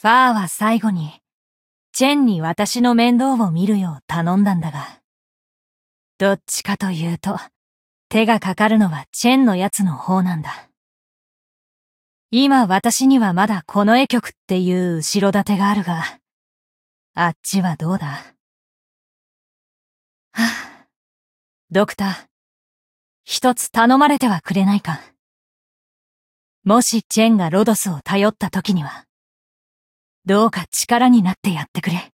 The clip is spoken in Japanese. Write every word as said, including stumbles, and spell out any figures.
ファーは最後に、チェンに私の面倒を見るよう頼んだんだが、どっちかというと、手がかかるのはチェンのやつの方なんだ。今私にはまだ近衛局っていう後ろ盾があるが、あっちはどうだ？はぁ、ドクター、一つ頼まれてはくれないか。もしチェンがロドスを頼った時には、どうか力になってやってくれ。